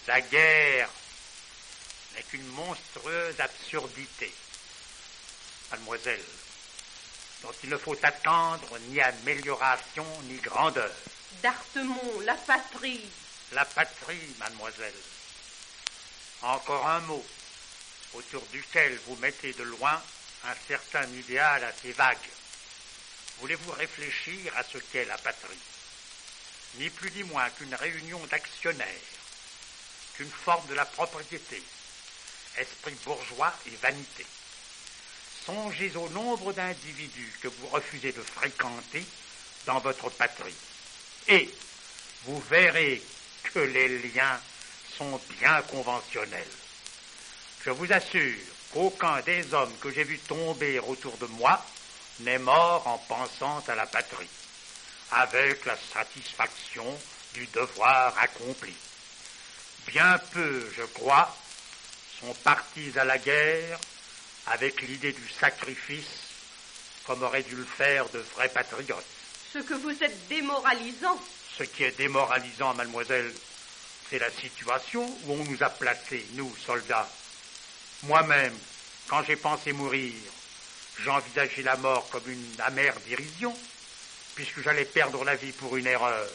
La guerre n'est qu'une monstrueuse absurdité, mademoiselle, dont il ne faut attendre ni amélioration ni grandeur. D'Artemont, la patrie. La patrie, mademoiselle. Encore un mot, autour duquel vous mettez de loin un certain idéal assez vague. Voulez-vous réfléchir à ce qu'est la patrie? Ni plus ni moins qu'une réunion d'actionnaires, qu'une forme de la propriété, esprit bourgeois et vanité. Songez au nombre d'individus que vous refusez de fréquenter dans votre patrie. Et vous verrez que les liens sont bien conventionnels. Je vous assure qu'aucun des hommes que j'ai vus tomber autour de moi n'est mort en pensant à la patrie, avec la satisfaction du devoir accompli. Bien peu, je crois, sont partis à la guerre avec l'idée du sacrifice, comme auraient dû le faire de vrais patriotes. Ce que vous êtes démoralisant. Ce qui est démoralisant, mademoiselle, c'est la situation où on nous a placés, nous, soldats. Moi-même, quand j'ai pensé mourir, j'envisageais la mort comme une amère dérision, puisque j'allais perdre la vie pour une erreur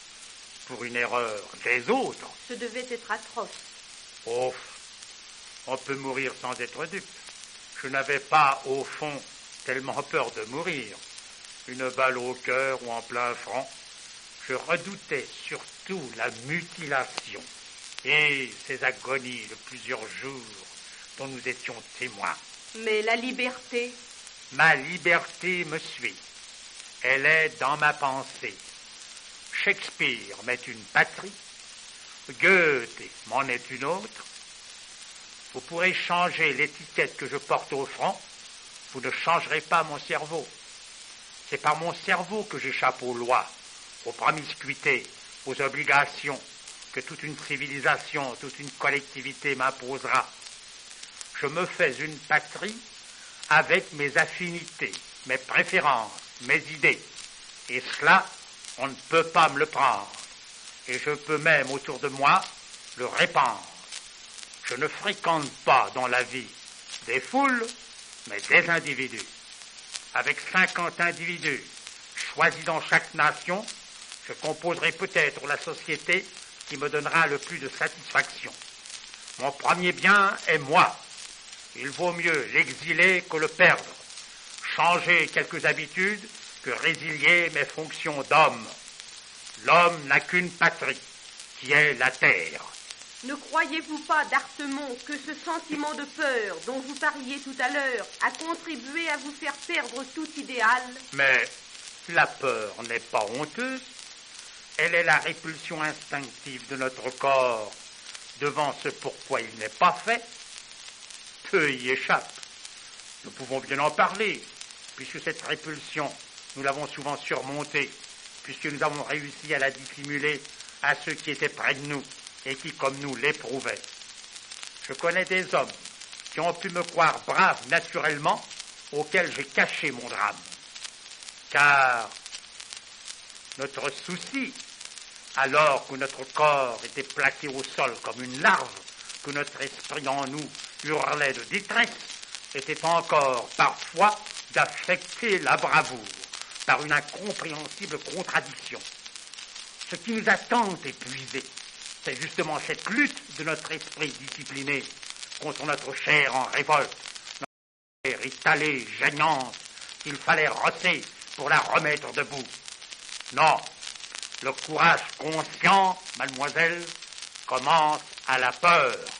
des autres. Ce devait être atroce. Oh, on peut mourir sans être dupe. Je n'avais pas, au fond, tellement peur de mourir. Une balle au cœur ou en plein front. Je redoutais surtout la mutilation et ces agonies de plusieurs jours dont nous étions témoins. Mais la liberté? Ma liberté me suit. Elle est dans ma pensée. Shakespeare m'est une patrie, Goethe m'en est une autre. Vous pourrez changer l'étiquette que je porte au front, vous ne changerez pas mon cerveau. C'est par mon cerveau que j'échappe aux lois, aux promiscuités, aux obligations que toute une civilisation, toute une collectivité m'imposera. Je me fais une patrie avec mes affinités, mes préférences, mes idées. Et cela, on ne peut pas me le prendre. Et je peux même, autour de moi, le répandre. Je ne fréquente pas dans la vie des foules, mais des individus. Avec 50 individus choisis dans chaque nation, je composerai peut-être la société qui me donnera le plus de satisfaction. Mon premier bien est moi. Il vaut mieux l'exiler que le perdre, changer quelques habitudes que résilier mes fonctions d'homme. L'homme n'a qu'une patrie, qui est la terre. Ne croyez-vous pas, d'Artemont, que ce sentiment de peur dont vous parliez tout à l'heure a contribué à vous faire perdre tout idéal? Mais la peur n'est pas honteuse. Elle est la répulsion instinctive de notre corps devant ce pourquoi il n'est pas fait. Peu y échappent. Nous pouvons bien en parler, puisque cette répulsion, nous l'avons souvent surmontée, puisque nous avons réussi à la dissimuler à ceux qui étaient près de nous et qui, comme nous, l'éprouvaient. Je connais des hommes qui ont pu me croire brave naturellement, auxquels j'ai caché mon drame. Car notre souci, alors que notre corps était plaqué au sol comme une larve, que notre esprit en nous hurlait de détresse, était encore parfois d'affecter la bravoure par une incompréhensible contradiction. Ce qui nous a tant épuisés, c'est justement cette lutte de notre esprit discipliné contre notre chair en révolte, notre chair étalée, gênante, qu'il fallait rosser pour la remettre debout. Non, le courage conscient, mademoiselle, commence à la peur.